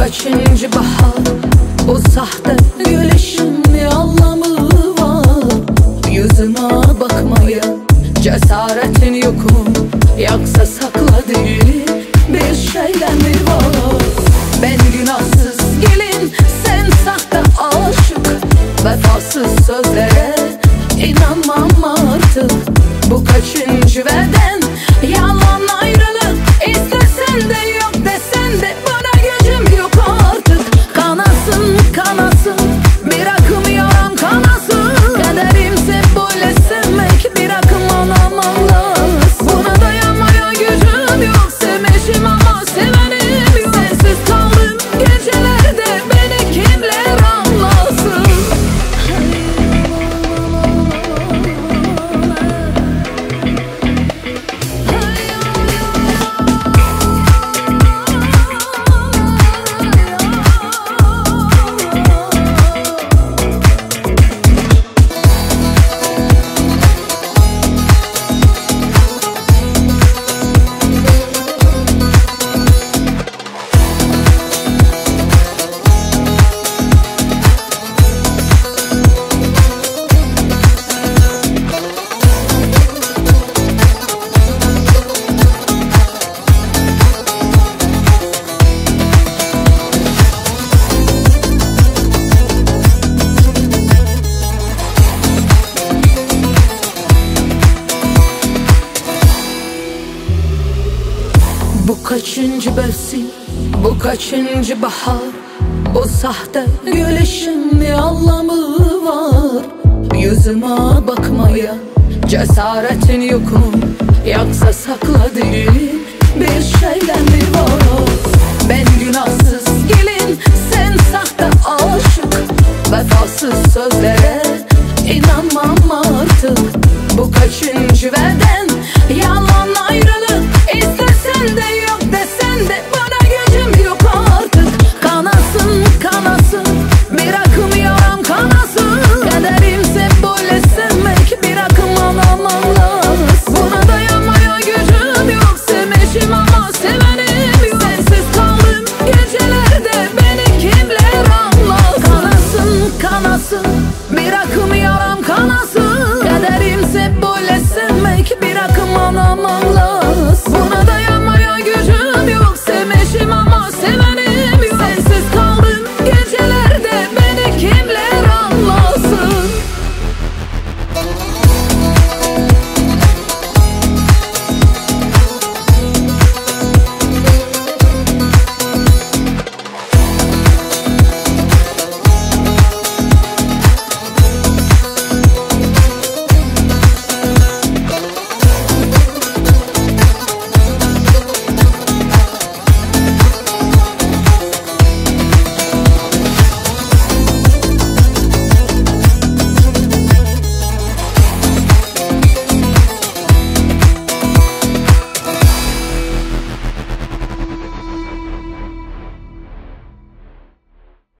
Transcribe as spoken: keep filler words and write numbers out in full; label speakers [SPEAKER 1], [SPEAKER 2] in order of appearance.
[SPEAKER 1] kaçıncı bahar? Bu sahte gülüşün ne anlamı var? Yüzüme bakmaya cesaretin yok mu? Yoksa sakladığın bir şeyler mi var? Ben günahsız gelin, sen sahte aşık. Vefasız sözlere inanmam artık. Bu kaçıncı beden? Yalan ayrılık. İstesen de yok desen de bana gücüm yok artık. Kanasın kanasın, bir akım yaram kanasın. Kaderimse böyle sevmek, bir akım anlamaz. Buna dayanmaya gücüm yok, sevmişim ama sevenim yok. Sensiz kaldım gecelerde, beni kimler anlasın? Bu kaçıncı mevsim, bu kaçıncı bahar? Bu sahte gülüşün ne anlamı var? Yüzüme bakmaya cesaretin yok mu? Yoksa sakladığın bir şeyler mi var? Ben günahsız gelin, sen sahte aşık. Vefasız sözlere inanmam artık. Bu kaçıncı beden? Yalan ayrılık. İstesen de yok desen de bana gücüm yok artık. Kanasın kanasın, bir akım yaram kanasın. Kaderimse böyle sevmek, bir akım anlamaz. Buna dayanmaya gücüm yok, sevmişim ama sevenim yok. Sensiz kaldım gecelerde, beni kimler anlar? Kanasın kanasın, bir akım yaram kanasın. Kaderimse böyle sevmek, bir akım anlamaz.